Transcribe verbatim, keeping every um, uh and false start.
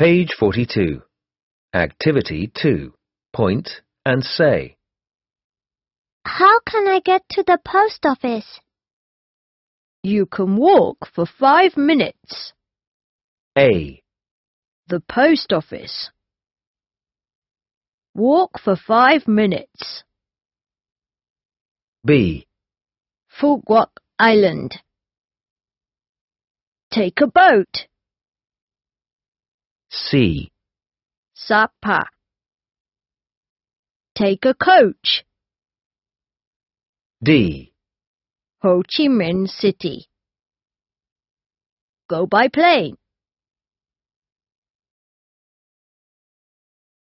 Page forty-two. Activity two. Point and say. How can I get to the post office? You can walk for five minutes. A. The post office. Walk for five minutes. B. Phu Quoc Island. Take a boat. C. Sapa. Take a coach. D. Ho Chi Minh City. Go by plane.